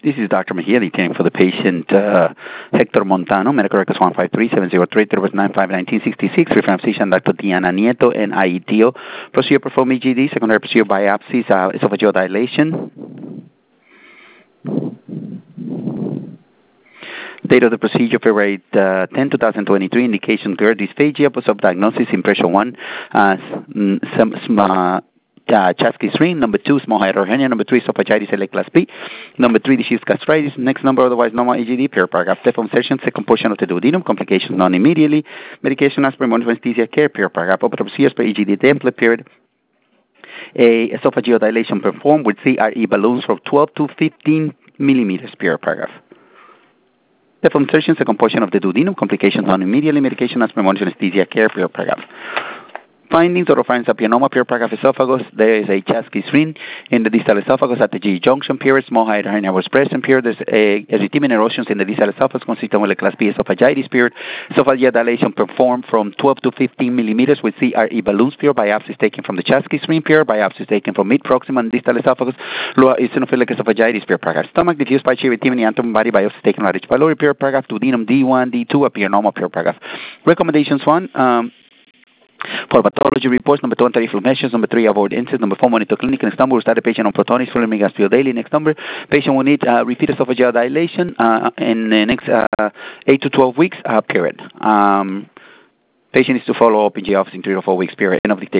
This is Dr. Mejia, detailing for the patient Hector Montano, medical records 153-703-95-1966, reference physician Dr. Diana Nieto and IETO. Procedure perform EGD, secondary procedure biopsies, esophageal dilation. Date of the procedure, February 10, 2023. Indication GERD dysphagia, post-op diagnosis, impression 1, Chasky screen. Number 2, small hiatal hernia. Number 3, esophagitis LA class B. Number 3, diffuse gastritis. Next number, otherwise normal EGD, paragraph. Deform session, second portion of the duodenum. Complications none immediately. Medication aspirin, monitoring anesthesia care, paragraph. Open procedures per EGD template, period. A esophageal dilation performed with CRE balloons from 12 to 15 millimeters, paragraph. Deform session, second portion of the duodenum. Complications none immediately. Medication aspirin, monitoring anesthesia care, paragraph. Findings, oropharyngeal paragraph esophagus. There is a Chasky screen in the distal esophagus at the G junction, period. Small hiatal hernia was present, period. There's a erythema erosions in the distal esophagus consistent with the class B esophagitis, period. Esophageal dilation performed from 12 to 15 millimeters with CRE balloons, period. Biopsies taken from the Chasky screen, period. Biopsies taken from mid-proximal and distal esophagus. Lower eosinophilic esophagitis, period. Paragraph. Stomach diffused by erythema and body biopsies taken from H. pylori, period. Paragraph. Duodenum D1, D2 appear normal, period. Paragraph. Recommendations 1. For pathology reports, number 2, anti-reflux measures. Number 3, avoid incidents. Number 4, monitor clinic. Next number, start the patient on Protonix, filling gastrial daily. Next number, patient will need repeat esophageal dilation in the next 8 to 12 weeks, period. Patient is to follow up in G office in 3 to 4 weeks, period. End of the